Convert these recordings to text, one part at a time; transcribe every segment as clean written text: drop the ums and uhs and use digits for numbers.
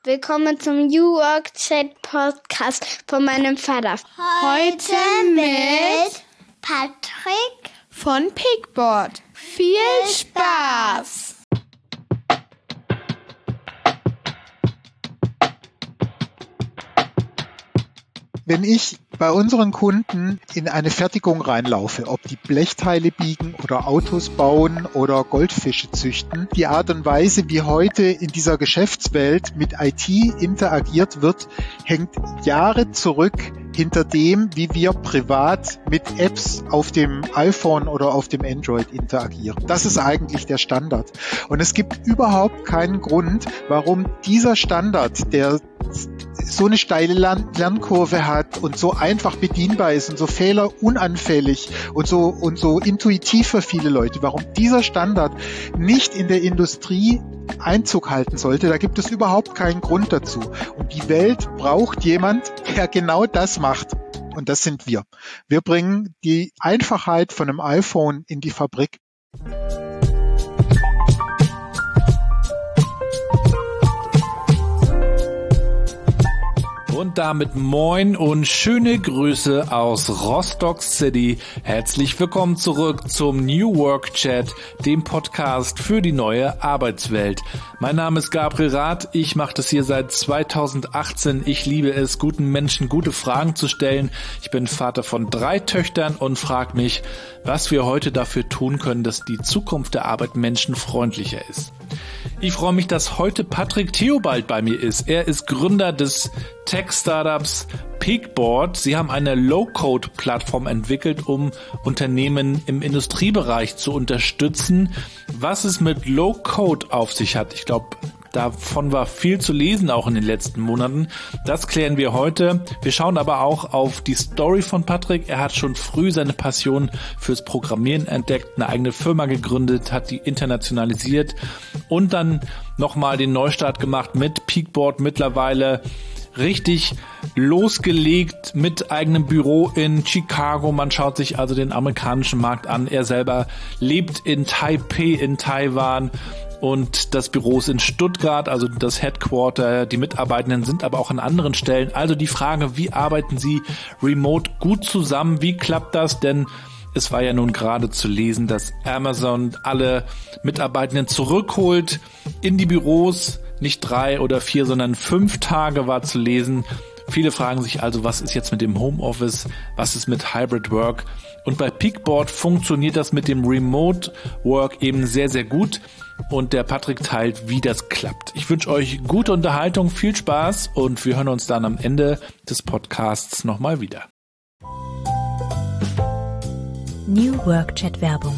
Willkommen zum New Work Chat Podcast von meinem Vater. Heute mit Patrick von Pigboard. Viel Spaß! Wenn ich bei unseren Kunden in eine Fertigung reinlaufe, ob die Blechteile biegen oder Autos bauen oder Goldfische züchten, die Art und Weise, wie heute in dieser Geschäftswelt mit IT interagiert wird, hängt Jahre zurück hinter dem, wie wir privat mit Apps auf dem iPhone oder auf dem Android interagieren. Das ist eigentlich der Standard. Und es gibt überhaupt keinen Grund, warum dieser Standard, der so eine steile Lernkurve hat und so einfach bedienbar ist und so fehlerunanfällig und so intuitiv für viele Leute, warum dieser Standard nicht in der Industrie Einzug halten sollte, da gibt es überhaupt keinen Grund dazu. Und die Welt braucht jemand, der genau das macht. Und das sind wir. Wir bringen die Einfachheit von einem iPhone in die Fabrik. Und damit moin und schöne Grüße aus Rostock City. Herzlich willkommen zurück zum New Work Chat, dem Podcast für die neue Arbeitswelt. Mein Name ist Gabriel Rath, ich mache das hier seit 2018. Ich liebe es, guten Menschen gute Fragen zu stellen. Ich bin Vater von 3 Töchtern und frage mich, was wir heute dafür tun können, dass die Zukunft der Arbeit menschenfreundlicher ist. Ich freue mich, dass heute Patrick Theobald bei mir ist. Er ist Gründer des Tech-Startups Pigboard. Sie haben eine Low-Code-Plattform entwickelt, um Unternehmen im Industriebereich zu unterstützen. Was es mit Low-Code auf sich hat, ich glaube, davon war viel zu lesen, auch in den letzten Monaten. Das klären wir heute. Wir schauen aber auch auf die Story von Patrick. Er hat schon früh seine Passion fürs Programmieren entdeckt, eine eigene Firma gegründet, hat die internationalisiert und dann nochmal den Neustart gemacht mit Pigboard. Mittlerweile richtig losgelegt mit eigenem Büro in Chicago. Man schaut sich also den amerikanischen Markt an. Er selber lebt in Taipei in Taiwan. Und das Büro ist in Stuttgart, also das Headquarter. Die Mitarbeitenden sind aber auch an anderen Stellen. Also die Frage, wie arbeiten Sie remote gut zusammen? Wie klappt das? Denn es war ja nun gerade zu lesen, dass Amazon alle Mitarbeitenden zurückholt in die Büros. Nicht 3 oder 4, sondern 5 Tage war zu lesen. Viele fragen sich also, was ist jetzt mit dem Homeoffice? Was ist mit Hybrid Work? Und bei Pigboard funktioniert das mit dem Remote Work eben sehr, sehr gut. Und der Patrick teilt, wie das klappt. Ich wünsche euch gute Unterhaltung, viel Spaß und wir hören uns dann am Ende des Podcasts nochmal wieder. New Work Chat Werbung.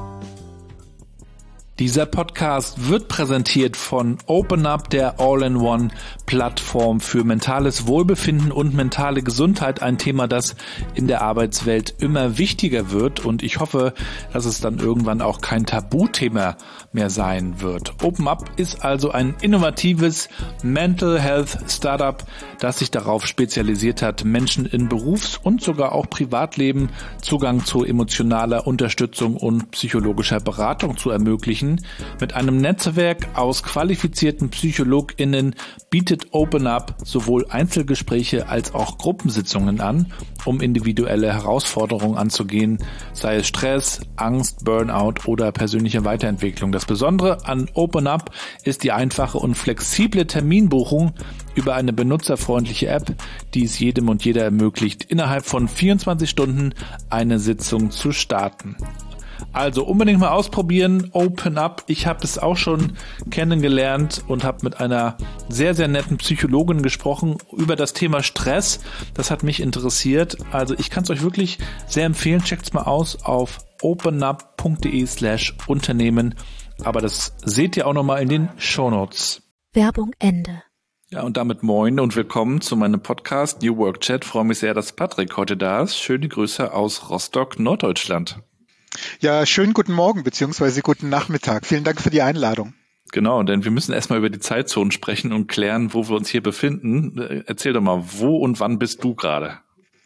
Dieser Podcast wird präsentiert von OpenUp, der All-in-One-Plattform für mentales Wohlbefinden und mentale Gesundheit. Ein Thema, das in der Arbeitswelt immer wichtiger wird. Und ich hoffe, dass es dann irgendwann auch kein Tabuthema mehr sein wird. OpenUp ist also ein innovatives Mental Health Startup, das sich darauf spezialisiert hat, Menschen in Berufs- und sogar auch Privatleben Zugang zu emotionaler Unterstützung und psychologischer Beratung zu ermöglichen. Mit einem Netzwerk aus qualifizierten PsychologInnen bietet OpenUp sowohl Einzelgespräche als auch Gruppensitzungen an, um individuelle Herausforderungen anzugehen, sei es Stress, Angst, Burnout oder persönliche Weiterentwicklung. Das Besondere an OpenUp ist die einfache und flexible Terminbuchung über eine benutzerfreundliche App, die es jedem und jeder ermöglicht, innerhalb von 24 Stunden eine Sitzung zu starten. Also unbedingt mal ausprobieren, OpenUp. Ich habe es auch schon kennengelernt und habe mit einer sehr, sehr netten Psychologin gesprochen über das Thema Stress. Das hat mich interessiert. Also ich kann es euch wirklich sehr empfehlen. Checkt's mal aus auf openup.de/Unternehmen. Aber das seht ihr auch nochmal in den Shownotes. Werbung Ende. Ja, und damit moin und willkommen zu meinem Podcast New Work Chat. Freue mich sehr, dass Patrick heute da ist. Schöne Grüße aus Rostock, Norddeutschland. Ja, schönen guten Morgen bzw. guten Nachmittag. Vielen Dank für die Einladung. Genau, denn wir müssen erstmal über die Zeitzonen sprechen und klären, wo wir uns hier befinden. Erzähl doch mal, wo und wann bist du gerade?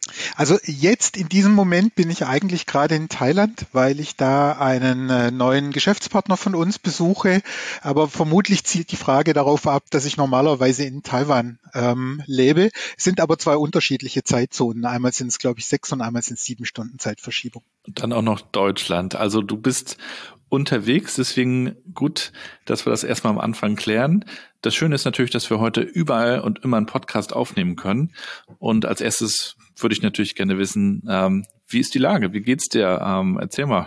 Also jetzt in diesem Moment bin ich eigentlich gerade in Thailand, weil ich da einen neuen Geschäftspartner von uns besuche. Aber vermutlich zielt die Frage darauf ab, dass ich normalerweise in Taiwan lebe. Es sind aber zwei unterschiedliche Zeitzonen. Einmal sind es, glaube ich, 6 und einmal sind es 7 Stunden Zeitverschiebung. Und dann auch noch Deutschland. Also du bist unterwegs, deswegen gut, dass wir das erstmal am Anfang klären. Das Schöne ist natürlich, dass wir heute überall und immer einen Podcast aufnehmen können. Und als erstes würde ich natürlich gerne wissen, wie ist die Lage? Wie geht's dir? Erzähl mal.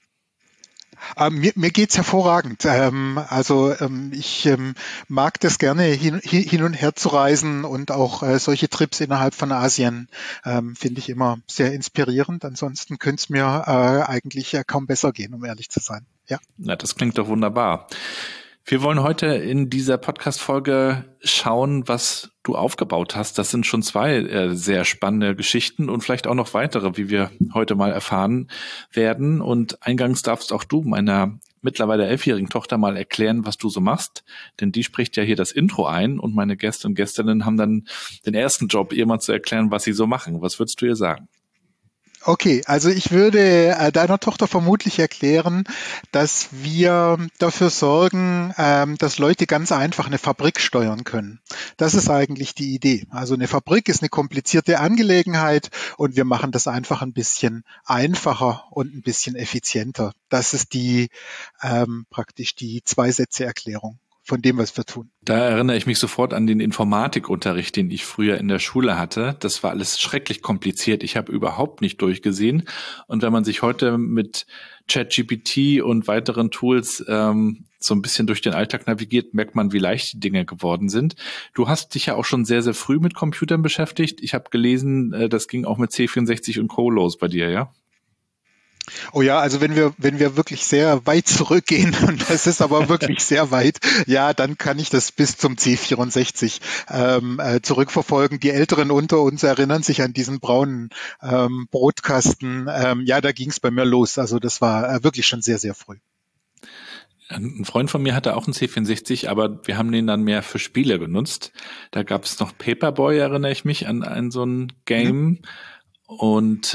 Mir geht's hervorragend. Ich mag das gerne, hin und her zu reisen und auch solche Trips innerhalb von Asien finde ich immer sehr inspirierend. Ansonsten könnte es mir eigentlich kaum besser gehen, um ehrlich zu sein. Ja. Na, das klingt doch wunderbar. Wir wollen heute in dieser Podcast-Folge schauen, was du aufgebaut hast. Das sind schon 2 sehr spannende Geschichten und vielleicht auch noch weitere, wie wir heute mal erfahren werden. Und eingangs darfst auch du meiner mittlerweile 11-jährigen Tochter mal erklären, was du so machst. Denn die spricht ja hier das Intro ein und meine Gäste und Gästinnen haben dann den ersten Job, ihr mal zu erklären, was sie so machen. Was würdest du ihr sagen? Okay, also ich würde deiner Tochter vermutlich erklären, dass wir dafür sorgen, dass Leute ganz einfach eine Fabrik steuern können. Das ist eigentlich die Idee. Also eine Fabrik ist eine komplizierte Angelegenheit und wir machen das einfach ein bisschen einfacher und ein bisschen effizienter. Das ist praktisch die 2-Sätze-Erklärung von dem, was wir tun. Da erinnere ich mich sofort an den Informatikunterricht, den ich früher in der Schule hatte. Das war alles schrecklich kompliziert. Ich habe überhaupt nicht durchgesehen. Und wenn man sich heute mit ChatGPT und weiteren Tools so ein bisschen durch den Alltag navigiert, merkt man, wie leicht die Dinge geworden sind. Du hast dich ja auch schon sehr, sehr früh mit Computern beschäftigt. Ich habe gelesen, das ging auch mit C64 und Co. los bei dir, ja? Oh ja, also wenn wir wirklich sehr weit zurückgehen, und das ist aber wirklich sehr weit, ja, dann kann ich das bis zum C64 zurückverfolgen. Die Älteren unter uns erinnern sich an diesen braunen Brotkasten. Ja, da ging es bei mir los. Also das war wirklich schon sehr, sehr früh. Ein Freund von mir hatte auch einen C64, aber wir haben den dann mehr für Spiele genutzt. Da gab es noch Paperboy, erinnere ich mich, an so ein Game und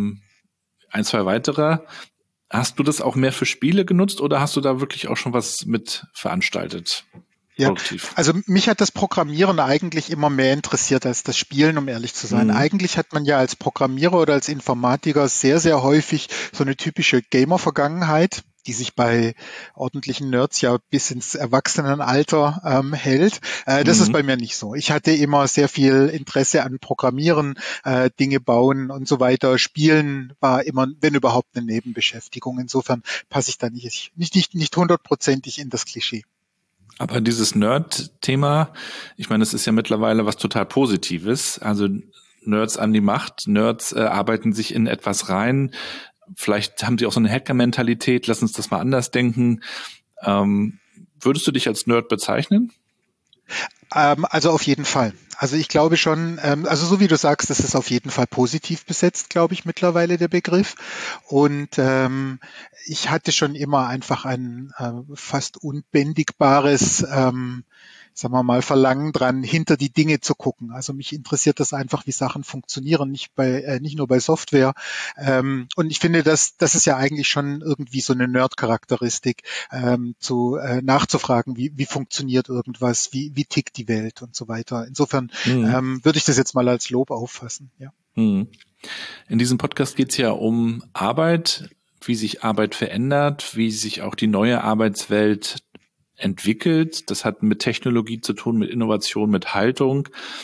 1, 2 weitere. Hast du das auch mehr für Spiele genutzt oder hast du da wirklich auch schon was mit veranstaltet? Ja, Produktiv? also mich hat das Programmieren eigentlich immer mehr interessiert als das Spielen, um ehrlich zu sein. Eigentlich hat man ja als Programmierer oder als Informatiker sehr, sehr häufig so eine typische Gamer-Vergangenheit, die sich bei ordentlichen Nerds ja bis ins Erwachsenenalter hält. Das ist bei mir nicht so. Ich hatte immer sehr viel Interesse an Programmieren, Dinge bauen und so weiter. Spielen war immer, wenn überhaupt, eine Nebenbeschäftigung. Insofern passe ich da nicht 100%ig in das Klischee. Aber dieses Nerd-Thema, ich meine, es ist ja mittlerweile was total Positives. Also Nerds an die Macht, Nerds arbeiten sich in etwas rein. Vielleicht haben sie auch so eine Hacker-Mentalität, lass uns das mal anders denken. Würdest du dich als Nerd bezeichnen? Also auf jeden Fall. Also ich glaube schon, also so wie du sagst, das ist auf jeden Fall positiv besetzt, glaube ich, mittlerweile der Begriff. Und ich hatte schon immer einfach ein fast unbändigbares sagen wir mal, Verlangen dran, hinter die Dinge zu gucken. Also mich interessiert das einfach, wie Sachen funktionieren, nicht nur bei Software. Und ich finde, das ist ja eigentlich schon irgendwie so eine Nerd-Charakteristik, nachzufragen, wie funktioniert irgendwas, wie tickt die Welt und so weiter. Insofern würde ich das jetzt mal als Lob auffassen. Ja. In diesem Podcast geht es ja um Arbeit, wie sich Arbeit verändert, wie sich auch die neue Arbeitswelt entwickelt. Das hat mit Technologie zu tun, mit Innovation, mit Haltung.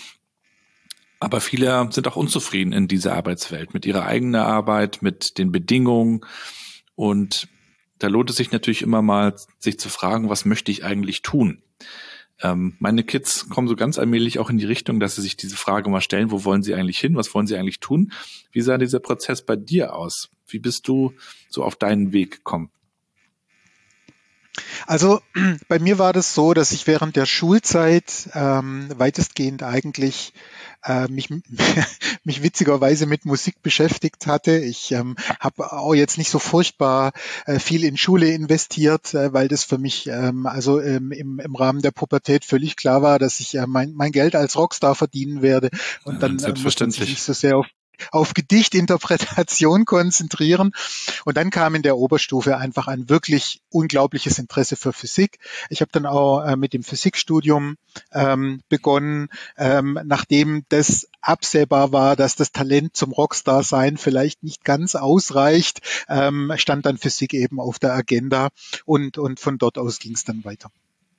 Aber viele sind auch unzufrieden in dieser Arbeitswelt, mit ihrer eigenen Arbeit, mit den Bedingungen. Und da lohnt es sich natürlich immer mal, sich zu fragen, was möchte ich eigentlich tun? Meine Kids kommen so ganz allmählich auch in die Richtung, dass sie sich diese Frage mal stellen, wo wollen sie eigentlich hin? Was wollen sie eigentlich tun? Wie sah dieser Prozess bei dir aus? Wie bist du so auf deinen Weg gekommen? Also bei mir war das so, dass ich während der Schulzeit weitestgehend eigentlich mich witzigerweise mit Musik beschäftigt hatte. Ich habe auch jetzt nicht so furchtbar viel in Schule investiert, weil das für mich im Rahmen der Pubertät völlig klar war, dass ich mein Geld als Rockstar verdienen werde und dann musste ich nicht so sehr auf auf Gedichtinterpretation konzentrieren. Und dann kam in der Oberstufe einfach ein wirklich unglaubliches Interesse für Physik. Ich habe dann auch mit dem Physikstudium begonnen, nachdem das absehbar war, dass das Talent zum Rockstar-Sein vielleicht nicht ganz ausreicht, stand dann Physik eben auf der Agenda und von dort aus ging es dann weiter.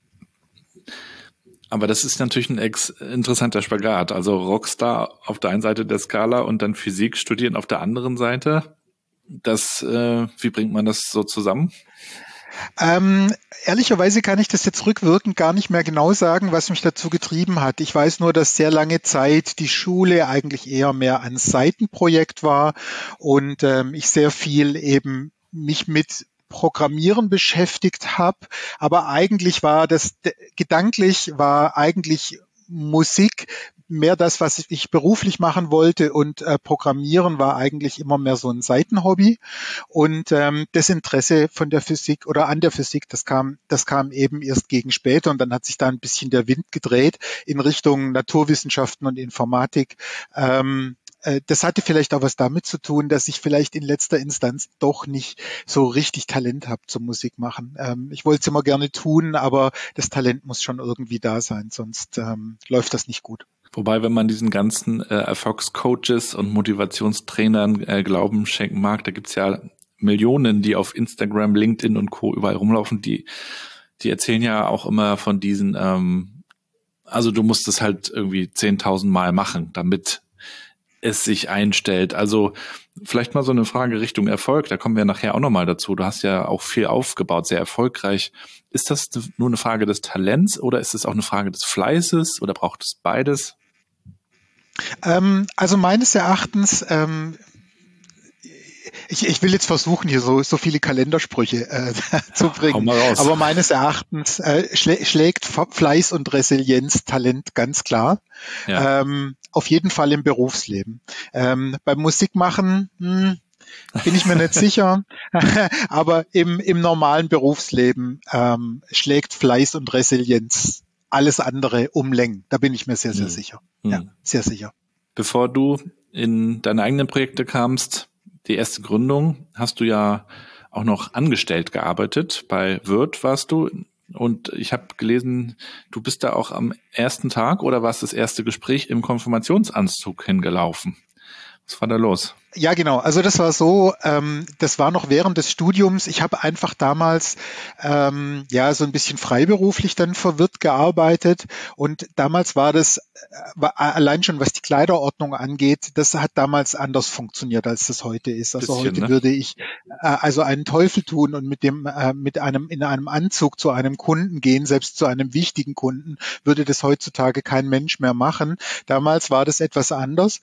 Aber das ist natürlich ein interessanter Spagat. Also Rockstar auf der einen Seite der Skala und dann Physik studieren auf der anderen Seite. Wie bringt man das so zusammen? Ehrlicherweise kann ich das jetzt rückwirkend gar nicht mehr genau sagen, was mich dazu getrieben hat. Ich weiß nur, dass sehr lange Zeit die Schule eigentlich eher mehr ein Seitenprojekt war und ich sehr viel eben mich mit Programmieren beschäftigt habe, aber eigentlich gedanklich war eigentlich Musik mehr das, was ich beruflich machen wollte und Programmieren war eigentlich immer mehr so ein Seitenhobby und das Interesse von der Physik oder an der Physik, das kam eben erst gegen später und dann hat sich da ein bisschen der Wind gedreht in Richtung Naturwissenschaften und Informatik. Das hatte vielleicht auch was damit zu tun, dass ich vielleicht in letzter Instanz doch nicht so richtig Talent habe zum Musikmachen. Ich wollte es immer gerne tun, aber das Talent muss schon irgendwie da sein, sonst läuft das nicht gut. Wobei, wenn man diesen ganzen Erfolgscoaches und Motivationstrainern Glauben schenken mag, da gibt's ja Millionen, die auf Instagram, LinkedIn und Co. überall rumlaufen, die erzählen ja auch immer von diesen, also du musst es halt irgendwie 10.000 Mal machen, damit es sich einstellt. Also vielleicht mal so eine Frage Richtung Erfolg, da kommen wir nachher auch nochmal dazu. Du hast ja auch viel aufgebaut, sehr erfolgreich. Ist das nur eine Frage des Talents oder ist es auch eine Frage des Fleißes oder braucht es beides? Also meines Erachtens, ich will jetzt versuchen, hier so viele Kalendersprüche zu bringen. Hau mal raus. Aber meines Erachtens schlägt Fleiß und Resilienz Talent ganz klar. Ja. Auf jeden Fall im Berufsleben. Beim Musikmachen bin ich mir nicht sicher, aber im normalen Berufsleben schlägt Fleiß und Resilienz alles andere um Längen. Da bin ich mir sehr, sehr sicher. Ja, sehr sicher. Bevor du in deine eigenen Projekte kamst, die erste Gründung, hast du ja auch noch angestellt gearbeitet. Bei Würth warst du. Und ich habe gelesen, du bist da auch am ersten Tag oder warst das erste Gespräch im Konfirmationsanzug hingelaufen. Was war da los? Ja, genau. Also das war so, das war noch während des Studiums. Ich habe einfach damals so ein bisschen freiberuflich dann für Würth gearbeitet und damals war allein schon, was die Kleiderordnung angeht, das hat damals anders funktioniert, als das heute ist. Also heute würde ich einen Teufel tun und in einem Anzug zu einem Kunden gehen, selbst zu einem wichtigen Kunden, würde das heutzutage kein Mensch mehr machen. Damals war das etwas anders.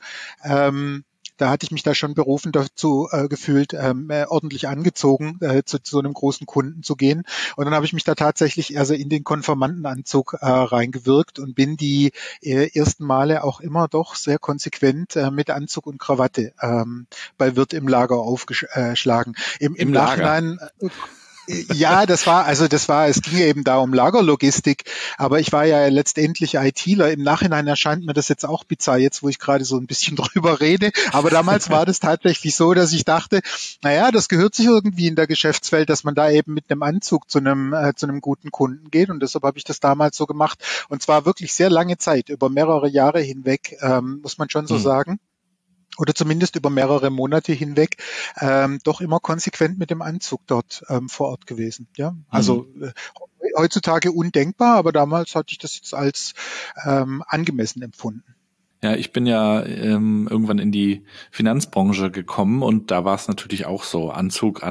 Da hatte ich mich da schon berufen dazu gefühlt, ordentlich angezogen zu so einem großen Kunden zu gehen. Und dann habe ich mich da tatsächlich also in den Konfirmandenanzug reingewirkt und bin die ersten Male auch immer doch sehr konsequent mit Anzug und Krawatte bei Würth im Lager aufgeschlagen. Im Nachhinein. Ja, es ging eben da um Lagerlogistik, aber ich war ja letztendlich ITler. Im Nachhinein erscheint mir das jetzt auch bizarr, jetzt wo ich gerade so ein bisschen drüber rede, aber damals war das tatsächlich so, dass ich dachte, naja, das gehört sich irgendwie in der Geschäftswelt, dass man da eben mit einem Anzug zu einem guten Kunden geht und deshalb habe ich das damals so gemacht und zwar wirklich sehr lange Zeit, über mehrere Jahre hinweg, muss man schon so sagen. Oder zumindest über mehrere Monate hinweg doch immer konsequent mit dem Anzug dort vor Ort gewesen. Ja, also heutzutage undenkbar, aber damals hatte ich das jetzt als angemessen empfunden. Ja, ich bin ja irgendwann in die Finanzbranche gekommen und da war es natürlich auch so, Anzug.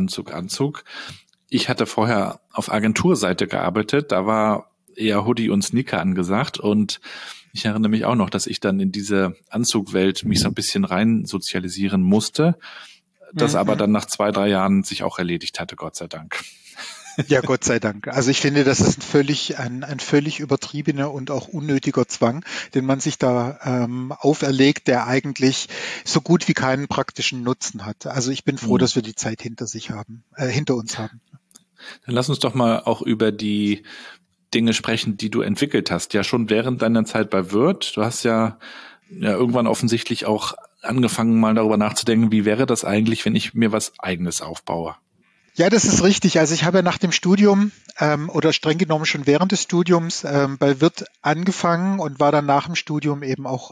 Ich hatte vorher auf Agenturseite gearbeitet, da war eher Hoodie und Sneaker angesagt und ich erinnere mich auch noch, dass ich dann in diese Anzugwelt mich so ein bisschen rein sozialisieren musste, das aber dann nach 2-3 Jahren sich auch erledigt hatte, Gott sei Dank. Ja, Gott sei Dank. Also ich finde, das ist ein völlig übertriebener und auch unnötiger Zwang, den man sich da auferlegt, der eigentlich so gut wie keinen praktischen Nutzen hat. Also ich bin froh, dass wir die Zeit hinter uns haben. Dann lass uns doch mal auch über die Dinge sprechen, die du entwickelt hast, ja schon während deiner Zeit bei Würth. Du hast ja irgendwann offensichtlich auch angefangen, mal darüber nachzudenken, wie wäre das eigentlich, wenn ich mir was Eigenes aufbaue? Ja, das ist richtig. Also ich habe ja nach dem Studium oder streng genommen schon während des Studiums bei Wirth angefangen und war dann nach dem Studium eben auch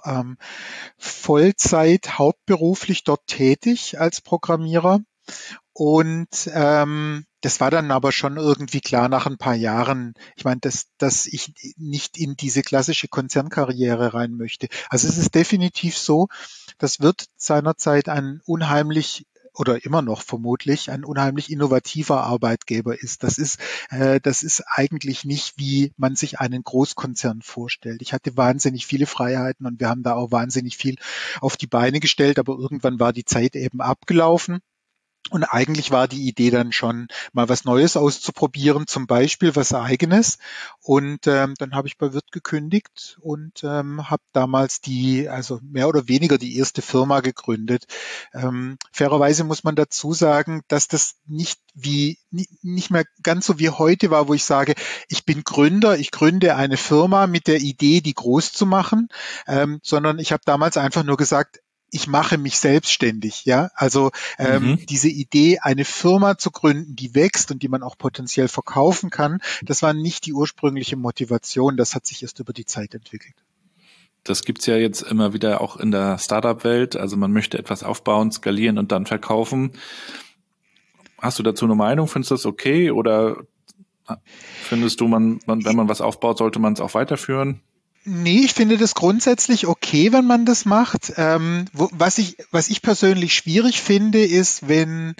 Vollzeit hauptberuflich dort tätig als Programmierer. Und das war dann aber schon irgendwie klar nach ein paar Jahren, ich meine, dass ich nicht in diese klassische Konzernkarriere rein möchte. Also es ist definitiv so, dass Wirth seinerzeit ein unheimlich oder immer noch vermutlich ein unheimlich innovativer Arbeitgeber ist. Das ist eigentlich nicht, wie man sich einen Großkonzern vorstellt. Ich hatte wahnsinnig viele Freiheiten und wir haben da auch wahnsinnig viel auf die Beine gestellt, aber irgendwann war die Zeit eben abgelaufen. Und eigentlich war die Idee dann schon, mal was Neues auszuprobieren, zum Beispiel was Eigenes. Und dann habe ich bei Wirth gekündigt und habe damals also mehr oder weniger die erste Firma gegründet. Fairerweise muss man dazu sagen, dass das nicht mehr ganz so wie heute war, wo ich sage, ich bin Gründer, ich gründe eine Firma mit der Idee, die groß zu machen, sondern ich habe damals einfach nur gesagt, ich mache mich selbstständig, ja. Also diese Idee, eine Firma zu gründen, die wächst und die man auch potenziell verkaufen kann, das war nicht die ursprüngliche Motivation. Das hat sich erst über die Zeit entwickelt. Das gibt's ja jetzt immer wieder auch in der Startup-Welt. Also man möchte etwas aufbauen, skalieren und dann verkaufen. Hast du dazu eine Meinung? Findest du das okay? Oder findest du, wenn man was aufbaut, sollte man es auch weiterführen? Nee, ich finde das grundsätzlich okay, wenn man das macht. Was ich persönlich schwierig finde, ist, wenn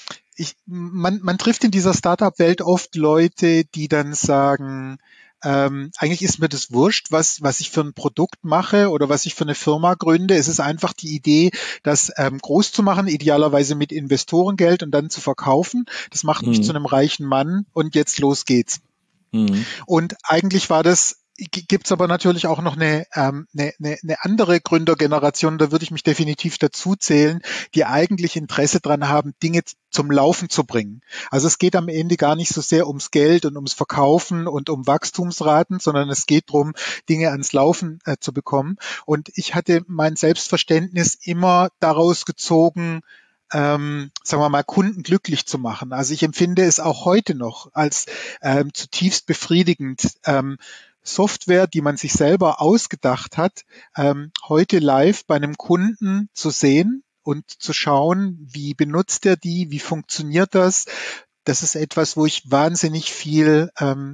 man trifft in dieser Startup-Welt oft Leute, die dann sagen, eigentlich ist mir das wurscht, was ich für ein Produkt mache oder was ich für eine Firma gründe. Es ist einfach die Idee, das groß zu machen, idealerweise mit Investorengeld und dann zu verkaufen. Das macht mich zu einem reichen Mann und jetzt los geht's. Und eigentlich gibt's aber natürlich auch noch eine andere Gründergeneration, da würde ich mich definitiv dazu zählen, die eigentlich Interesse dran haben, Dinge zum Laufen zu bringen. Also es geht am Ende gar nicht so sehr ums Geld und ums Verkaufen und um Wachstumsraten, sondern es geht darum, Dinge ans Laufen zu bekommen. Und ich hatte mein Selbstverständnis immer daraus gezogen, sagen wir mal, Kunden glücklich zu machen. Also ich empfinde es auch heute noch als zutiefst befriedigend, Software, die man sich selber ausgedacht hat, heute live bei einem Kunden zu sehen und zu schauen, wie benutzt er die, wie funktioniert das. Das ist etwas, wo ich wahnsinnig viel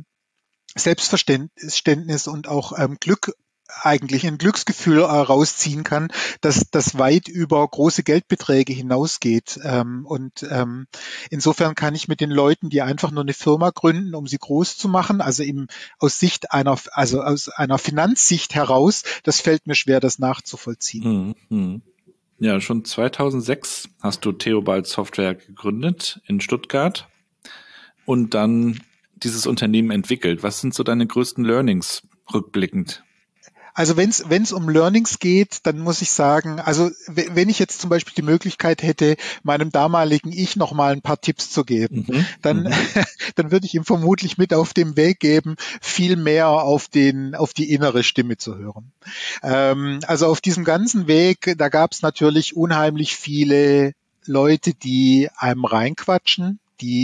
Selbstverständnis und auch Glück eigentlich ein Glücksgefühl rausziehen kann, dass das weit über große Geldbeträge hinausgeht. Insofern kann ich mit den Leuten, die einfach nur eine Firma gründen, um sie groß zu machen, also aus einer Finanzsicht heraus, das fällt mir schwer, das nachzuvollziehen. Ja, schon 2006 hast du Theobald Software gegründet in Stuttgart und dann dieses Unternehmen entwickelt. Was sind so deine größten Learnings rückblickend? Also wenn es um Learnings geht, dann muss ich sagen, also wenn ich jetzt zum Beispiel die Möglichkeit hätte, meinem damaligen Ich noch mal ein paar Tipps zu geben, dann würde ich ihm vermutlich mit auf dem Weg geben, viel mehr auf die innere Stimme zu hören. Also auf diesem ganzen Weg, da gab es natürlich unheimlich viele Leute, die einem reinquatschen,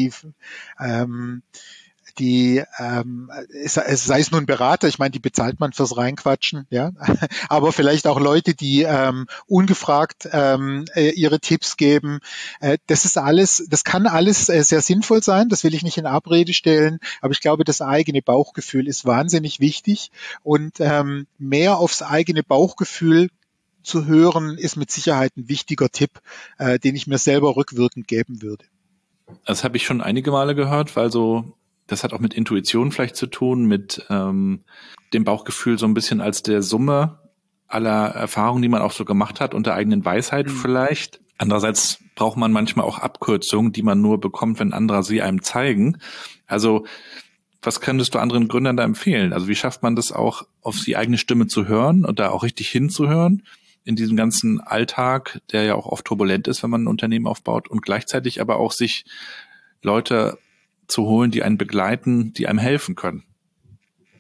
sei es nun Berater, ich meine, die bezahlt man fürs Reinquatschen, ja, aber vielleicht auch Leute, die ungefragt ihre Tipps geben. Das kann alles sehr sinnvoll sein, das will ich nicht in Abrede stellen, aber ich glaube, das eigene Bauchgefühl ist wahnsinnig wichtig und mehr aufs eigene Bauchgefühl zu hören, ist mit Sicherheit ein wichtiger Tipp, den ich mir selber rückwirkend geben würde. Das habe ich schon einige Male gehört, weil das hat auch mit Intuition vielleicht zu tun, mit dem Bauchgefühl so ein bisschen als der Summe aller Erfahrungen, die man auch so gemacht hat und der eigenen Weisheit vielleicht. Andererseits braucht man manchmal auch Abkürzungen, die man nur bekommt, wenn andere sie einem zeigen. Also was könntest du anderen Gründern da empfehlen? Also wie schafft man das auch, auf die eigene Stimme zu hören und da auch richtig hinzuhören in diesem ganzen Alltag, der ja auch oft turbulent ist, wenn man ein Unternehmen aufbaut und gleichzeitig aber auch sich Leute zu holen, die einen begleiten, die einem helfen können?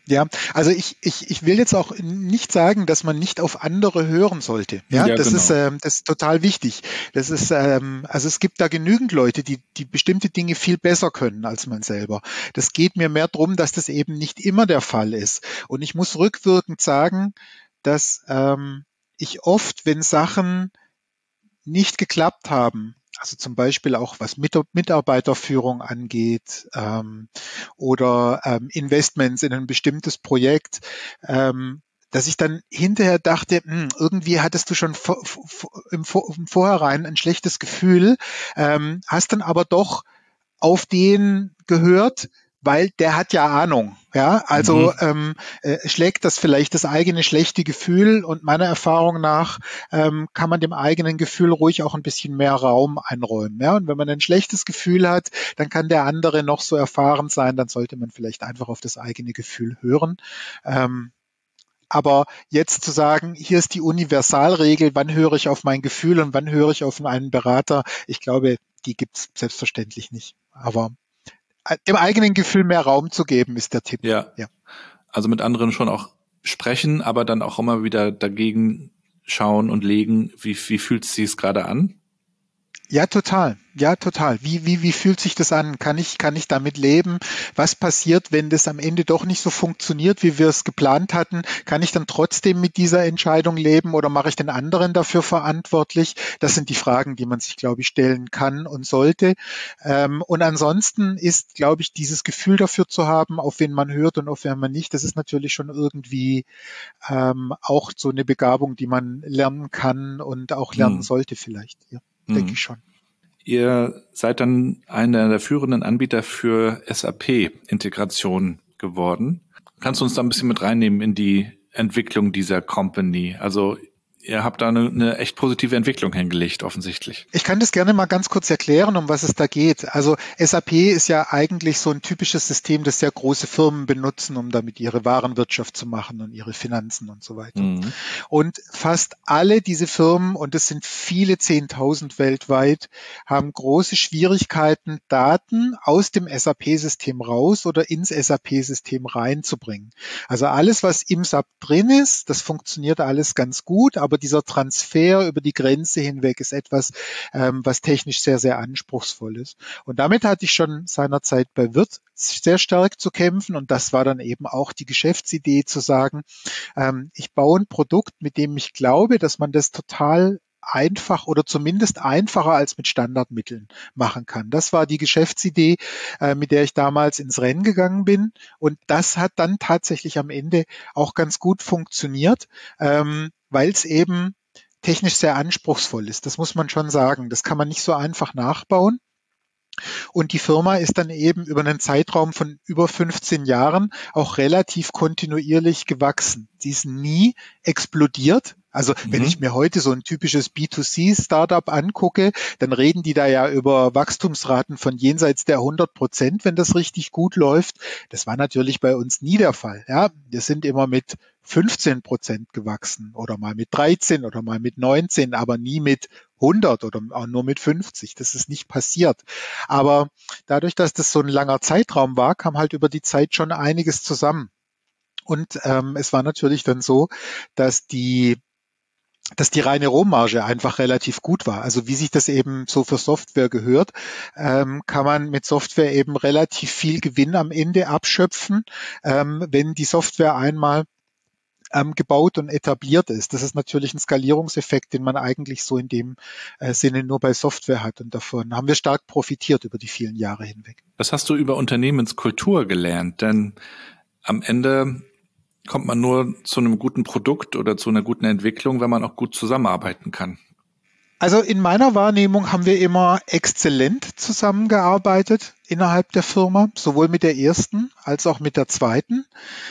Ja, also ich will jetzt auch nicht sagen, dass man nicht auf andere hören sollte. Ja, Ja, das genau. das ist total wichtig. Das ist, also es gibt da genügend Leute, die bestimmte Dinge viel besser können als man selber. Das geht mir mehr drum, dass das eben nicht immer der Fall ist. Und ich muss rückwirkend sagen, dass ich oft, wenn Sachen nicht geklappt haben, also zum Beispiel auch was Mitarbeiterführung angeht oder Investments in ein bestimmtes Projekt, dass ich dann hinterher dachte, irgendwie hattest du schon im Vorhinein ein schlechtes Gefühl, hast dann aber doch auf den gehört, weil der hat ja Ahnung. Ja, also schlägt das vielleicht das eigene schlechte Gefühl, und meiner Erfahrung nach kann man dem eigenen Gefühl ruhig auch ein bisschen mehr Raum einräumen. Ja, und wenn man ein schlechtes Gefühl hat, dann kann der andere noch so erfahren sein, dann sollte man vielleicht einfach auf das eigene Gefühl hören. Aber jetzt zu sagen, hier ist die Universalregel, wann höre ich auf mein Gefühl und wann höre ich auf einen Berater, ich glaube, die gibt's selbstverständlich nicht. Aber dem eigenen Gefühl mehr Raum zu geben, ist der Tipp. Ja. Ja. Also mit anderen schon auch sprechen, aber dann auch immer wieder dagegen schauen und legen, wie fühlt es sich gerade an? Ja, total. Ja, total. Wie fühlt sich das an? Kann ich damit leben? Was passiert, wenn das am Ende doch nicht so funktioniert, wie wir es geplant hatten? Kann ich dann trotzdem mit dieser Entscheidung leben oder mache ich den anderen dafür verantwortlich? Das sind die Fragen, die man sich, glaube ich, stellen kann und sollte. Und ansonsten ist, glaube ich, dieses Gefühl dafür zu haben, auf wen man hört und auf wen man nicht, das ist natürlich schon irgendwie auch so eine Begabung, die man lernen kann und auch lernen sollte vielleicht. Ja, denke ich schon. Ihr seid dann einer der führenden Anbieter für SAP-Integration geworden. Kannst du uns da ein bisschen mit reinnehmen in die Entwicklung dieser Company? Also ihr habt da eine echt positive Entwicklung hingelegt, offensichtlich. Ich kann das gerne mal ganz kurz erklären, um was es da geht. Also SAP ist ja eigentlich so ein typisches System, das sehr große Firmen benutzen, um damit ihre Warenwirtschaft zu machen und ihre Finanzen und so weiter. Und fast alle diese Firmen, und es sind viele 10.000 weltweit, haben große Schwierigkeiten, Daten aus dem SAP-System raus oder ins SAP-System reinzubringen. Also alles, was im SAP drin ist, das funktioniert alles ganz gut, aber dieser Transfer über die Grenze hinweg ist etwas, was technisch sehr, sehr anspruchsvoll ist. Und damit hatte ich schon seinerzeit bei Wirth sehr stark zu kämpfen, und das war dann eben auch die Geschäftsidee zu sagen, ich baue ein Produkt, mit dem ich glaube, dass man das total einfach oder zumindest einfacher als mit Standardmitteln machen kann. Das war die Geschäftsidee, mit der ich damals ins Rennen gegangen bin, und das hat dann tatsächlich am Ende auch ganz gut funktioniert, weil es eben technisch sehr anspruchsvoll ist. Das muss man schon sagen. Das kann man nicht so einfach nachbauen. Und die Firma ist dann eben über einen Zeitraum von über 15 Jahren auch relativ kontinuierlich gewachsen. Sie ist nie explodiert. Also wenn ich mir heute so ein typisches B2C-Startup angucke, dann reden die da ja über Wachstumsraten von jenseits der 100%, wenn das richtig gut läuft. Das war natürlich bei uns nie der Fall. Ja, wir sind immer mit 15% gewachsen oder mal mit 13 oder mal mit 19, aber nie mit 100 oder auch nur mit 50. Das ist nicht passiert. Aber dadurch, dass das so ein langer Zeitraum war, kam halt über die Zeit schon einiges zusammen. Und es war natürlich dann so, dass die reine Rohmarge einfach relativ gut war. Also wie sich das eben so für Software gehört, kann man mit Software eben relativ viel Gewinn am Ende abschöpfen, wenn die Software einmal gebaut und etabliert ist. Das ist natürlich ein Skalierungseffekt, den man eigentlich so in dem Sinne nur bei Software hat. Und davon haben wir stark profitiert über die vielen Jahre hinweg. Was hast du über Unternehmenskultur gelernt? Denn am Ende kommt man nur zu einem guten Produkt oder zu einer guten Entwicklung, wenn man auch gut zusammenarbeiten kann. Also in meiner Wahrnehmung haben wir immer exzellent zusammengearbeitet innerhalb der Firma, sowohl mit der ersten als auch mit der zweiten.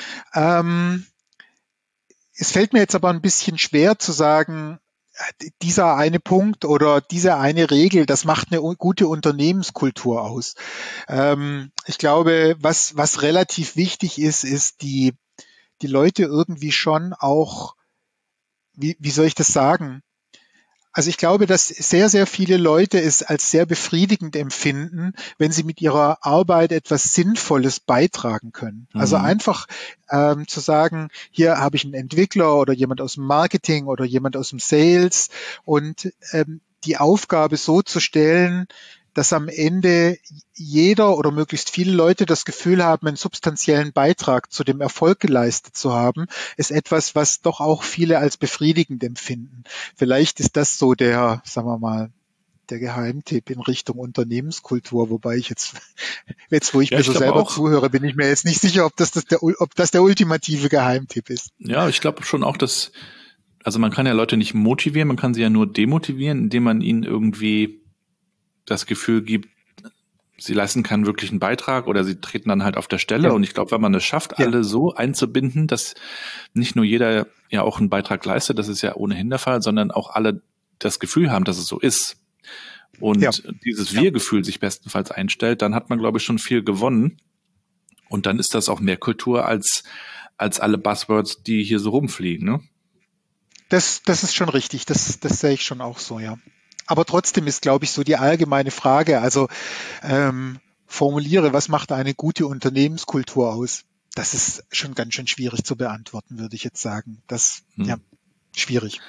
Es fällt mir jetzt aber ein bisschen schwer zu sagen, dieser eine Punkt oder diese eine Regel, das macht eine gute Unternehmenskultur aus. Ich glaube, was relativ wichtig ist die Leute irgendwie schon auch, wie soll ich das sagen, Also ich glaube, dass sehr, sehr viele Leute es als sehr befriedigend empfinden, wenn sie mit ihrer Arbeit etwas Sinnvolles beitragen können. Also einfach zu sagen, hier habe ich einen Entwickler oder jemand aus dem Marketing oder jemand aus dem Sales und die Aufgabe so zu stellen, dass am Ende jeder oder möglichst viele Leute das Gefühl haben, einen substanziellen Beitrag zu dem Erfolg geleistet zu haben, ist etwas, was doch auch viele als befriedigend empfinden. Vielleicht ist das so der, sagen wir mal, der Geheimtipp in Richtung Unternehmenskultur, wobei ich jetzt wo ich mir so selber zuhöre, bin ich mir jetzt nicht sicher, ob das der ultimative Geheimtipp ist. Ja, ich glaube schon auch, dass, also man kann ja Leute nicht motivieren, man kann sie ja nur demotivieren, indem man ihnen irgendwie das Gefühl gibt, sie leisten keinen wirklichen Beitrag oder sie treten dann halt auf der Stelle. Ja. Und ich glaube, wenn man es schafft, alle so einzubinden, dass nicht nur jeder ja auch einen Beitrag leistet, das ist ja ohnehin der Fall, sondern auch alle das Gefühl haben, dass es so ist. Und dieses Wir-Gefühl sich bestenfalls einstellt, dann hat man, glaube ich, schon viel gewonnen. Und dann ist das auch mehr Kultur als alle Buzzwords, die hier so rumfliegen, ne? Das ist schon richtig. Das sehe ich schon auch so, ja. Aber trotzdem ist, glaube ich, so die allgemeine Frage, also formuliere, was macht eine gute Unternehmenskultur aus? Das ist schon ganz schön schwierig zu beantworten, würde ich jetzt sagen. Schwierig.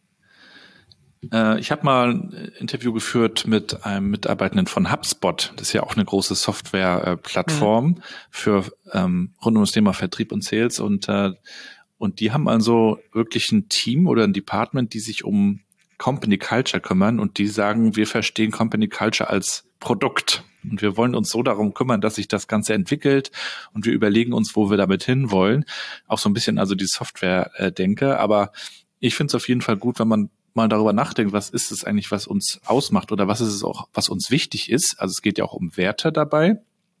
Ich habe mal ein Interview geführt mit einem Mitarbeitenden von HubSpot. Das ist ja auch eine große Software-Plattform für rund um das Thema Vertrieb und Sales. Und die haben also wirklich ein Team oder ein Department, die sich um Company Culture kümmern, und die sagen, wir verstehen Company Culture als Produkt und wir wollen uns so darum kümmern, dass sich das Ganze entwickelt, und wir überlegen uns, wo wir damit hinwollen. Auch so ein bisschen also die Software-Denke, aber ich finde es auf jeden Fall gut, wenn man mal darüber nachdenkt, was ist es eigentlich, was uns ausmacht, oder was ist es auch, was uns wichtig ist. Also es geht ja auch um Werte dabei.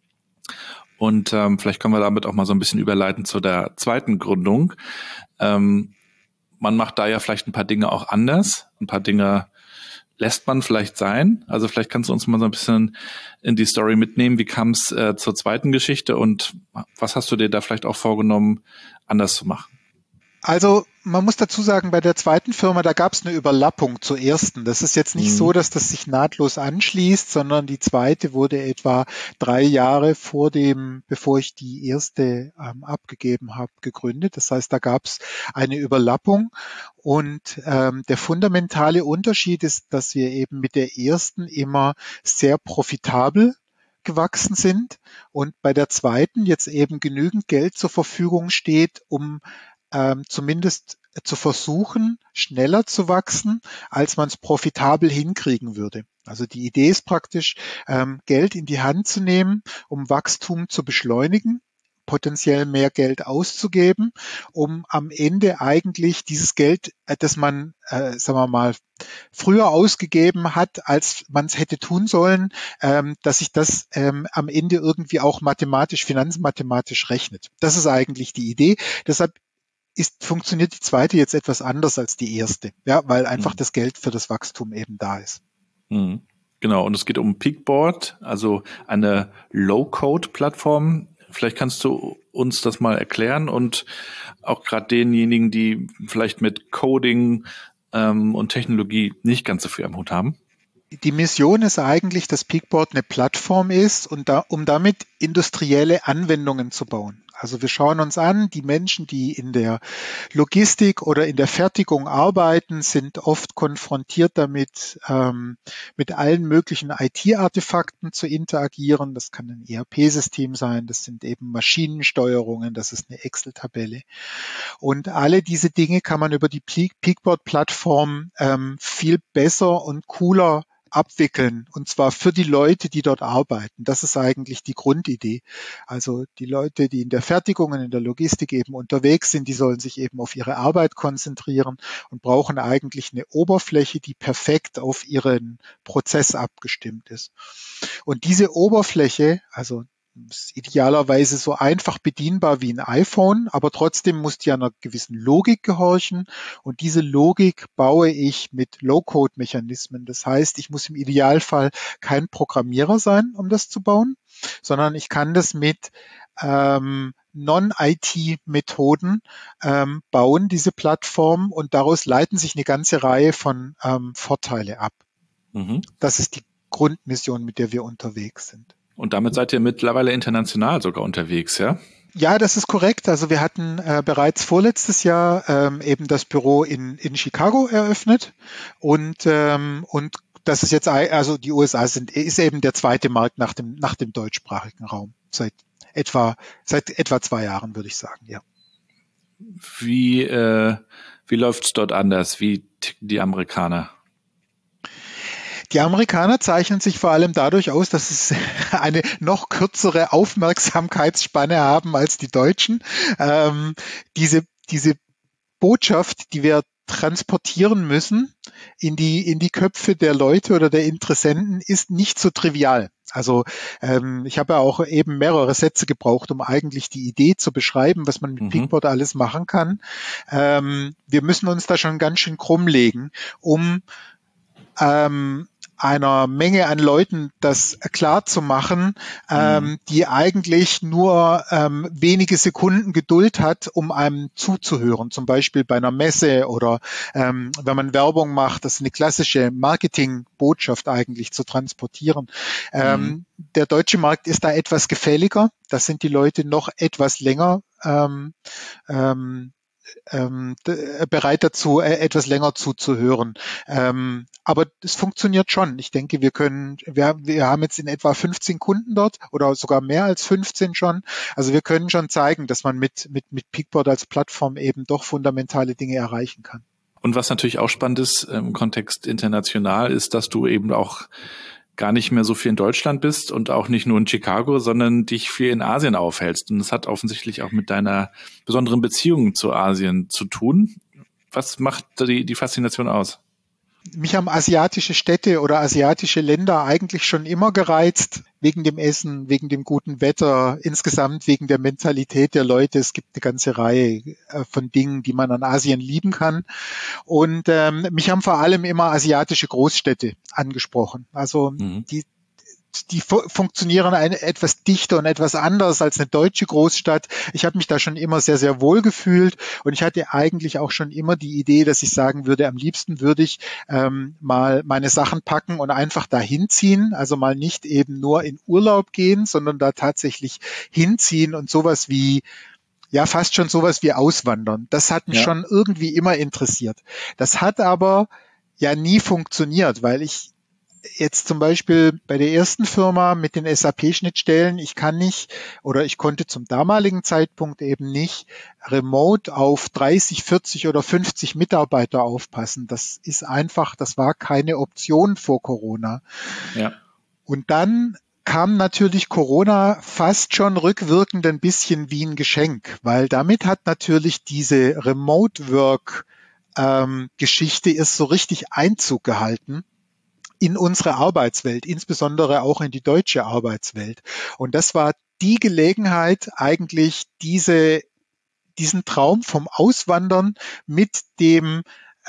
Und vielleicht können wir damit auch mal so ein bisschen überleiten zu der zweiten Gründung. Man macht da ja vielleicht ein paar Dinge auch anders. Ein paar Dinge lässt man vielleicht sein. Also vielleicht kannst du uns mal so ein bisschen in die Story mitnehmen. Wie kam es zur zweiten Geschichte und was hast du dir da vielleicht auch vorgenommen, anders zu machen? Also man muss dazu sagen, bei der zweiten Firma, da gab es eine Überlappung zur ersten. Das ist jetzt nicht so, dass das sich nahtlos anschließt, sondern die zweite wurde etwa 3 Jahre bevor ich die erste abgegeben habe, gegründet. Das heißt, da gab es eine Überlappung, und der fundamentale Unterschied ist, dass wir eben mit der ersten immer sehr profitabel gewachsen sind und bei der zweiten jetzt eben genügend Geld zur Verfügung steht, um zumindest zu versuchen, schneller zu wachsen, als man es profitabel hinkriegen würde. Also die Idee ist praktisch, Geld in die Hand zu nehmen, um Wachstum zu beschleunigen, potenziell mehr Geld auszugeben, um am Ende eigentlich dieses Geld, das man, sagen wir mal, früher ausgegeben hat, als man es hätte tun sollen, dass sich das am Ende irgendwie auch finanzmathematisch rechnet. Das ist eigentlich die Idee. Deshalb funktioniert die zweite jetzt etwas anders als die erste, ja, weil einfach das Geld für das Wachstum eben da ist. Genau, und es geht um Peakboard, also eine Low-Code-Plattform. Vielleicht kannst du uns das mal erklären und auch gerade denjenigen, die vielleicht mit Coding und Technologie nicht ganz so viel am Hut haben. Die Mission ist eigentlich, dass Peakboard eine Plattform ist, und um damit industrielle Anwendungen zu bauen. Also wir schauen uns an, die Menschen, die in der Logistik oder in der Fertigung arbeiten, sind oft konfrontiert damit, mit allen möglichen IT-Artefakten zu interagieren. Das kann ein ERP-System sein, das sind eben Maschinensteuerungen, das ist eine Excel-Tabelle. Und alle diese Dinge kann man über die Peakboard-Plattform viel besser und cooler abwickeln, und zwar für die Leute, die dort arbeiten. Das ist eigentlich die Grundidee. Also die Leute, die in der Fertigung und in der Logistik eben unterwegs sind, die sollen sich eben auf ihre Arbeit konzentrieren und brauchen eigentlich eine Oberfläche, die perfekt auf ihren Prozess abgestimmt ist. Und diese Oberfläche, also ist idealerweise so einfach bedienbar wie ein iPhone, aber trotzdem muss die einer gewissen Logik gehorchen, und diese Logik baue ich mit Low-Code-Mechanismen. Das heißt, ich muss im Idealfall kein Programmierer sein, um das zu bauen, sondern ich kann das mit Non-IT-Methoden bauen, diese Plattform, und daraus leiten sich eine ganze Reihe von Vorteile ab. Mhm. Das ist die Grundmission, mit der wir unterwegs sind. Und damit seid ihr mittlerweile international sogar unterwegs, ja? Ja, das ist korrekt. Also wir hatten bereits vorletztes Jahr eben das Büro in Chicago eröffnet und das ist jetzt, also die USA ist eben der zweite Markt nach dem deutschsprachigen Raum seit etwa 2 Jahren, würde ich sagen, ja. Wie läuft's dort anders? Wie ticken die Amerikaner? Die Amerikaner zeichnen sich vor allem dadurch aus, dass sie eine noch kürzere Aufmerksamkeitsspanne haben als die Deutschen. Diese Botschaft, die wir transportieren müssen in die Köpfe der Leute oder der Interessenten, ist nicht so trivial. Also ich habe ja auch eben mehrere Sätze gebraucht, um eigentlich die Idee zu beschreiben, was man mit Peakboard alles machen kann. Wir müssen uns da schon ganz schön krumm legen, um einer Menge an Leuten das klar zu machen, die eigentlich nur wenige Sekunden Geduld hat, um einem zuzuhören. Zum Beispiel bei einer Messe oder wenn man Werbung macht, das ist eine klassische Marketingbotschaft eigentlich zu transportieren. Der deutsche Markt ist da etwas gefälliger. Da sind die Leute noch etwas länger bereit dazu, etwas länger zuzuhören. Aber es funktioniert schon. Ich denke, wir haben jetzt in etwa 15 Kunden dort oder sogar mehr als 15 schon. Also wir können schon zeigen, dass man mit Peakboard als Plattform eben doch fundamentale Dinge erreichen kann. Und was natürlich auch spannend ist im Kontext international, ist, dass du eben auch gar nicht mehr so viel in Deutschland bist und auch nicht nur in Chicago, sondern dich viel in Asien aufhältst. Und das hat offensichtlich auch mit deiner besonderen Beziehung zu Asien zu tun. Was macht die Faszination aus? Mich haben asiatische Städte oder asiatische Länder eigentlich schon immer gereizt, wegen dem Essen, wegen dem guten Wetter, insgesamt wegen der Mentalität der Leute. Es gibt eine ganze Reihe von Dingen, die man an Asien lieben kann. Und mich haben vor allem immer asiatische Großstädte angesprochen. Also die funktionieren etwas dichter und etwas anders als eine deutsche Großstadt. Ich habe mich da schon immer sehr, sehr wohl gefühlt und ich hatte eigentlich auch schon immer die Idee, dass ich sagen würde, am liebsten würde ich mal meine Sachen packen und einfach dahin ziehen, also mal nicht eben nur in Urlaub gehen, sondern da tatsächlich hinziehen und sowas wie fast schon sowas wie auswandern. Das hat mich schon irgendwie immer interessiert. Das hat aber ja nie funktioniert, weil ich jetzt zum Beispiel bei der ersten Firma mit den SAP-Schnittstellen, ich konnte zum damaligen Zeitpunkt eben nicht remote auf 30, 40 oder 50 Mitarbeiter aufpassen. Das war keine Option vor Corona. Ja. Und dann kam natürlich Corona fast schon rückwirkend ein bisschen wie ein Geschenk, weil damit hat natürlich diese Remote-Work-Geschichte erst so richtig Einzug gehalten in unsere Arbeitswelt, insbesondere auch in die deutsche Arbeitswelt. Und das war die Gelegenheit, eigentlich diesen Traum vom Auswandern mit dem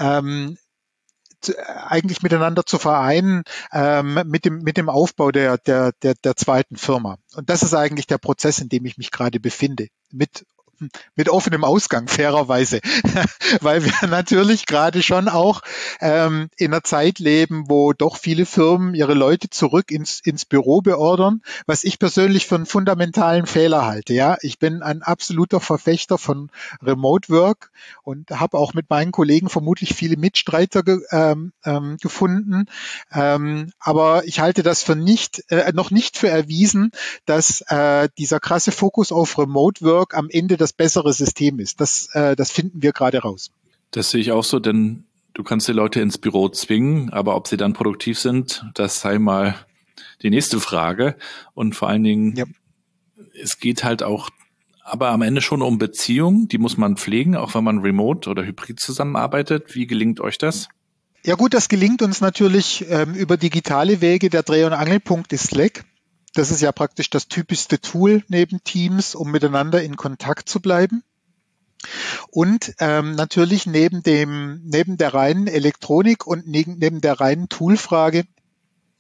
eigentlich miteinander zu vereinen, mit dem Aufbau der zweiten Firma. Und das ist eigentlich der Prozess, in dem ich mich gerade befinde. Mit offenem Ausgang, fairerweise, weil wir natürlich gerade schon auch in einer Zeit leben, wo doch viele Firmen ihre Leute zurück ins Büro beordern, was ich persönlich für einen fundamentalen Fehler halte. Ja, ich bin ein absoluter Verfechter von Remote Work und habe auch mit meinen Kollegen vermutlich viele Mitstreiter gefunden, aber ich halte das für noch nicht für erwiesen, dass dieser krasse Fokus auf Remote Work am Ende das bessere System ist. Das finden wir gerade raus. Das sehe ich auch so, denn du kannst die Leute ins Büro zwingen, aber ob sie dann produktiv sind, das sei mal die nächste Frage. Und vor allen Dingen, es geht halt auch aber am Ende schon um Beziehungen, die muss man pflegen, auch wenn man remote oder hybrid zusammenarbeitet. Wie gelingt euch das? Ja gut, das gelingt uns natürlich über digitale Wege. Der Dreh- und Angelpunkt ist Slack. Das ist ja praktisch das typischste Tool neben Teams, um miteinander in Kontakt zu bleiben. Und natürlich neben der reinen Elektronik und neben der reinen Toolfrage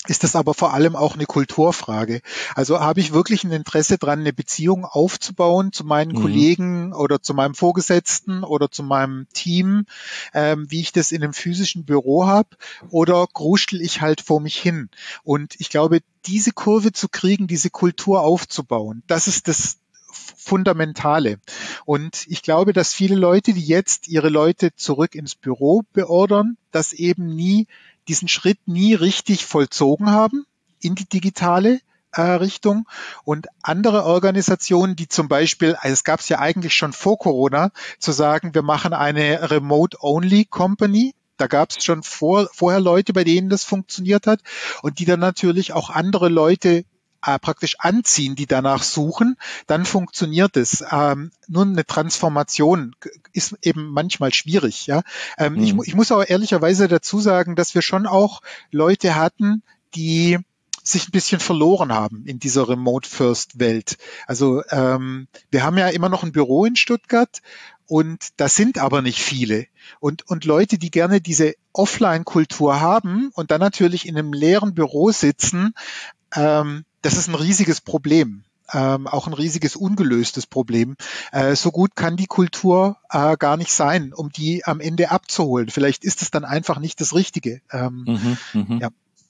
ist das aber vor allem auch eine Kulturfrage. Also habe ich wirklich ein Interesse dran, eine Beziehung aufzubauen zu meinen Kollegen oder zu meinem Vorgesetzten oder zu meinem Team, wie ich das in einem physischen Büro habe, oder gruschtel ich halt vor mich hin? Und ich glaube, diese Kurve zu kriegen, diese Kultur aufzubauen, das ist das Fundamentale. Und ich glaube, dass viele Leute, die jetzt ihre Leute zurück ins Büro beordern, das eben diesen Schritt nie richtig vollzogen haben in die digitale Richtung. Und andere Organisationen, die zum Beispiel, also es gab es ja eigentlich schon vor Corona, zu sagen, wir machen eine Remote-Only-Company. Da gab es schon vorher Leute, bei denen das funktioniert hat und die dann natürlich auch andere Leute praktisch anziehen, die danach suchen, dann funktioniert es. Nur eine Transformation ist eben manchmal schwierig. Ja, ich muss aber ehrlicherweise dazu sagen, dass wir schon auch Leute hatten, die sich ein bisschen verloren haben in dieser Remote-First-Welt. Also wir haben ja immer noch ein Büro in Stuttgart und das sind aber nicht viele. Und Leute, die gerne diese Offline-Kultur haben und dann natürlich in einem leeren Büro sitzen, das ist ein riesiges Problem, auch ein riesiges ungelöstes Problem. So gut kann die Kultur gar nicht sein, um die am Ende abzuholen. Vielleicht ist es dann einfach nicht das Richtige. Ja.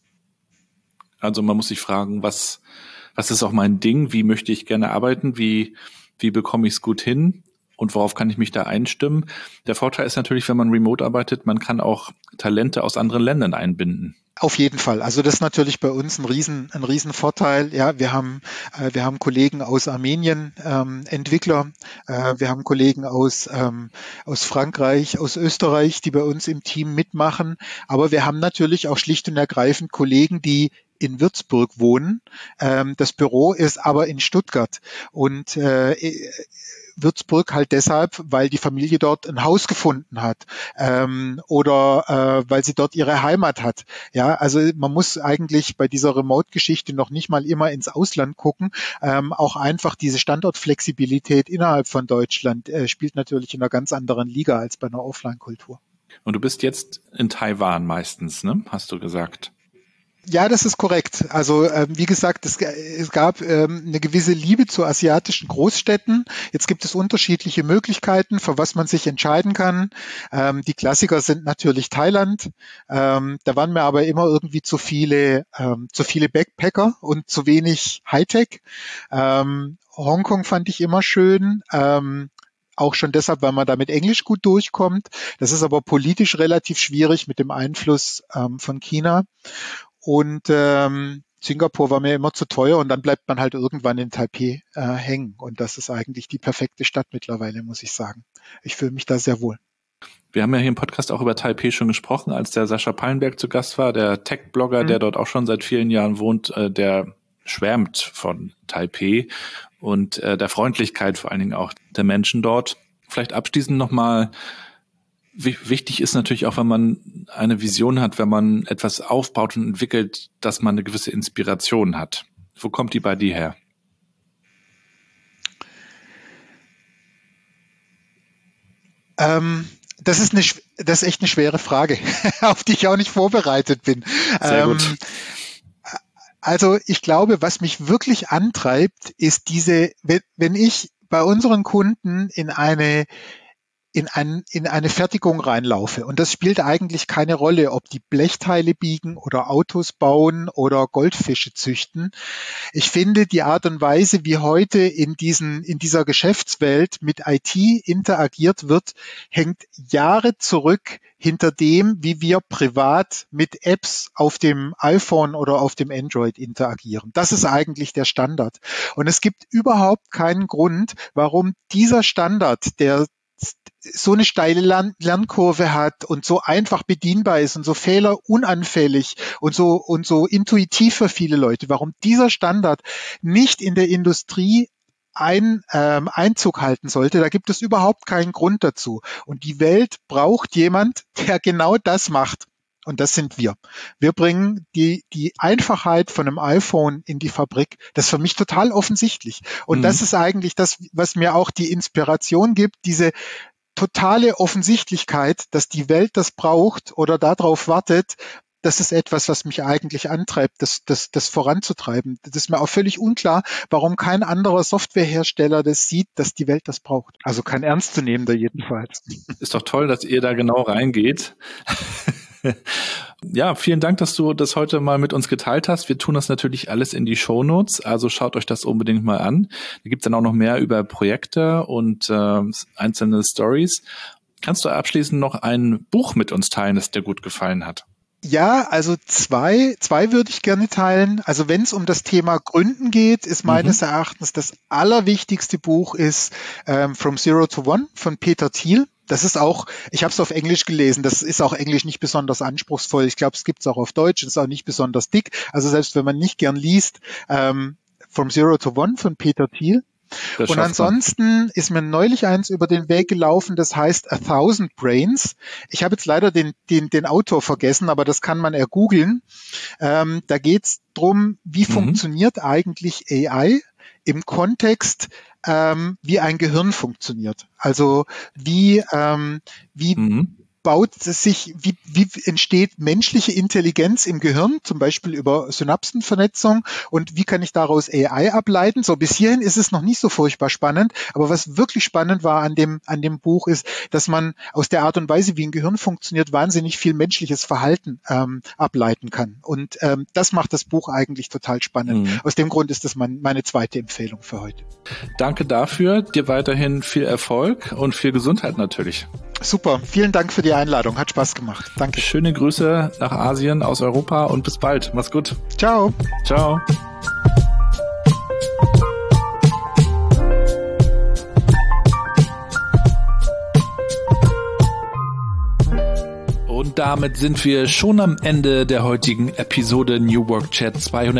Also man muss sich fragen, was ist auch mein Ding? Wie möchte ich gerne arbeiten? Wie bekomme ich es gut hin? Und worauf kann ich mich da einstimmen? Der Vorteil ist natürlich, wenn man remote arbeitet, man kann auch Talente aus anderen Ländern einbinden. Auf jeden Fall. Also das ist natürlich bei uns ein riesen Vorteil. Ja, wir haben Kollegen aus Armenien, Entwickler. Wir haben Kollegen aus Frankreich, aus Österreich, die bei uns im Team mitmachen. Aber wir haben natürlich auch schlicht und ergreifend Kollegen, die in Würzburg wohnen. Das Büro ist aber in Stuttgart und Würzburg halt deshalb, weil die Familie dort ein Haus gefunden hat oder weil sie dort ihre Heimat hat. Ja, also man muss eigentlich bei dieser Remote-Geschichte noch nicht mal immer ins Ausland gucken. Auch einfach diese Standortflexibilität innerhalb von Deutschland spielt natürlich in einer ganz anderen Liga als bei einer Offline-Kultur. Und du bist jetzt in Taiwan meistens, ne? Hast du gesagt? Ja, das ist korrekt. Also wie gesagt, es gab eine gewisse Liebe zu asiatischen Großstädten. Jetzt gibt es unterschiedliche Möglichkeiten, für was man sich entscheiden kann. Die Klassiker sind natürlich Thailand. Da waren mir aber immer irgendwie zu viele Backpacker und zu wenig Hightech. Hongkong fand ich immer schön. Auch schon deshalb, weil man da mit Englisch gut durchkommt. Das ist aber politisch relativ schwierig mit dem Einfluss von China. Und Singapur war mir immer zu teuer und dann bleibt man halt irgendwann in Taipei hängen. Und das ist eigentlich die perfekte Stadt mittlerweile, muss ich sagen. Ich fühle mich da sehr wohl. Wir haben ja hier im Podcast auch über Taipei schon gesprochen, als der Sascha Pallenberg zu Gast war, der Tech-Blogger, der dort auch schon seit vielen Jahren wohnt, der schwärmt von Taipei und der Freundlichkeit vor allen Dingen auch der Menschen dort. Vielleicht abschließend nochmal, wichtig ist natürlich auch, wenn man eine Vision hat, wenn man etwas aufbaut und entwickelt, dass man eine gewisse Inspiration hat. Wo kommt die bei dir her? Das ist echt eine schwere Frage, auf die ich auch nicht vorbereitet bin. Sehr gut. Also ich glaube, was mich wirklich antreibt, ist wenn ich bei unseren Kunden in eine Fertigung reinlaufe. Und das spielt eigentlich keine Rolle, ob die Blechteile biegen oder Autos bauen oder Goldfische züchten. Ich finde, die Art und Weise, wie heute in dieser Geschäftswelt mit IT interagiert wird, hängt Jahre zurück hinter dem, wie wir privat mit Apps auf dem iPhone oder auf dem Android interagieren. Das ist eigentlich der Standard. Und es gibt überhaupt keinen Grund, warum dieser Standard, der so eine steile Lernkurve hat und so einfach bedienbar ist und so fehlerunanfällig und so intuitiv für viele Leute, warum dieser Standard nicht in der Industrie Einzug halten sollte, da gibt es überhaupt keinen Grund dazu. Und die Welt braucht jemand, der genau das macht. Und das sind wir. Wir bringen die Einfachheit von einem iPhone in die Fabrik. Das ist für mich total offensichtlich. Und das ist eigentlich das, was mir auch die Inspiration gibt, diese totale Offensichtlichkeit, dass die Welt das braucht oder darauf wartet, das ist etwas, was mich eigentlich antreibt, das voranzutreiben. Das ist mir auch völlig unklar, warum kein anderer Softwarehersteller das sieht, dass die Welt das braucht. Also kein ernstzunehmender jedenfalls. Ist doch toll, dass ihr da genau reingeht. Ja, vielen Dank, dass du das heute mal mit uns geteilt hast. Wir tun das natürlich alles in die Shownotes, also schaut euch das unbedingt mal an. Da gibt's dann auch noch mehr über Projekte und einzelne Stories. Kannst du abschließend noch ein Buch mit uns teilen, das dir gut gefallen hat? Ja, also zwei würde ich gerne teilen. Also wenn es um das Thema Gründen geht, ist meines Erachtens das allerwichtigste Buch ist From Zero to One von Peter Thiel. Das ist auch, ich habe es auf Englisch gelesen, das ist auch Englisch nicht besonders anspruchsvoll. Ich glaube, es gibt es auch auf Deutsch, ist auch nicht besonders dick. Also selbst wenn man nicht gern liest, From Zero to One von Peter Thiel. Und ansonsten ist mir neulich eins über den Weg gelaufen, das heißt 1000 Brains. Ich habe jetzt leider den Autor vergessen, aber das kann man googeln. Da geht es darum, wie funktioniert eigentlich AI im Kontext, wie ein Gehirn funktioniert. Also wie baut es sich, wie entsteht menschliche Intelligenz im Gehirn, zum Beispiel über Synapsenvernetzung, und wie kann ich daraus AI ableiten? So, bis hierhin ist es noch nicht so furchtbar spannend, aber was wirklich spannend war an dem Buch ist, dass man aus der Art und Weise, wie ein Gehirn funktioniert, wahnsinnig viel menschliches Verhalten ableiten kann. Und das macht das Buch eigentlich total spannend. Aus dem Grund ist das meine zweite Empfehlung für heute. Danke dafür, dir weiterhin viel Erfolg und viel Gesundheit natürlich. Super, vielen Dank für die Einladung, hat Spaß gemacht. Danke. Schöne Grüße nach Asien, aus Europa und bis bald. Mach's gut. Ciao. Ciao. Und damit sind wir schon am Ende der heutigen Episode New Work Chat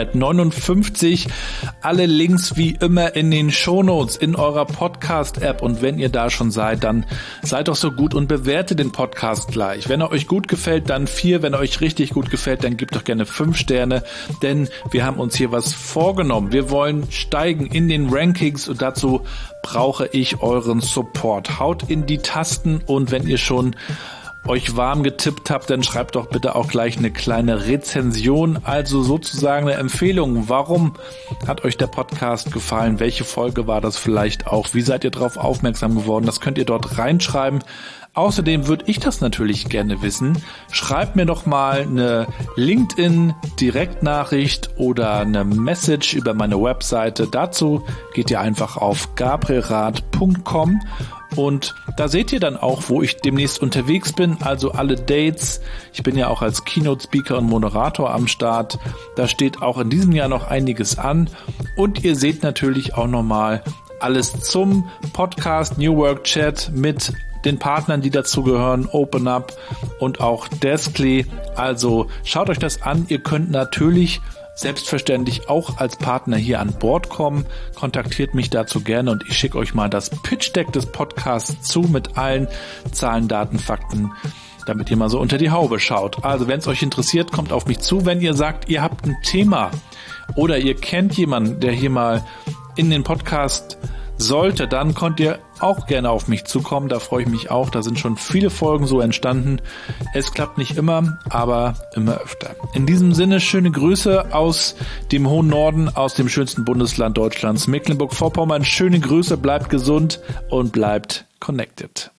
259. Alle Links wie immer in den Shownotes in eurer Podcast-App. Und wenn ihr da schon seid, dann seid doch so gut und bewertet den Podcast gleich. Wenn er euch gut gefällt, dann 4. Wenn er euch richtig gut gefällt, dann gebt doch gerne 5 Sterne. Denn wir haben uns hier was vorgenommen. Wir wollen steigen in den Rankings und dazu brauche ich euren Support. Haut in die Tasten und wenn ihr schon euch warm getippt habt, dann schreibt doch bitte auch gleich eine kleine Rezension, also sozusagen eine Empfehlung. Warum hat euch der Podcast gefallen? Welche Folge war das vielleicht auch? Wie seid ihr darauf aufmerksam geworden? Das könnt ihr dort reinschreiben. Außerdem würde ich das natürlich gerne wissen. Schreibt mir doch mal eine LinkedIn-Direktnachricht oder eine Message über meine Webseite. Dazu geht ihr einfach auf gabrielrath.com und da seht ihr dann auch, wo ich demnächst unterwegs bin, also alle Dates. Ich bin ja auch als Keynote-Speaker und Moderator am Start. Da steht auch in diesem Jahr noch einiges an. Und ihr seht natürlich auch nochmal alles zum Podcast New Work Chat mit den Partnern, die dazugehören, Open Up und auch Deskly. Also schaut euch das an. Ihr könnt natürlich selbstverständlich auch als Partner hier an Bord kommen. Kontaktiert mich dazu gerne und ich schicke euch mal das Pitch-Deck des Podcasts zu mit allen Zahlen, Daten, Fakten, damit ihr mal so unter die Haube schaut. Also wenn es euch interessiert, kommt auf mich zu. Wenn ihr sagt, ihr habt ein Thema oder ihr kennt jemanden, der hier mal in den Podcast sollte, dann könnt ihr auch gerne auf mich zukommen. Da freue ich mich auch. Da sind schon viele Folgen so entstanden. Es klappt nicht immer, aber immer öfter. In diesem Sinne, schöne Grüße aus dem hohen Norden, aus dem schönsten Bundesland Deutschlands, Mecklenburg-Vorpommern. Schöne Grüße, bleibt gesund und bleibt connected.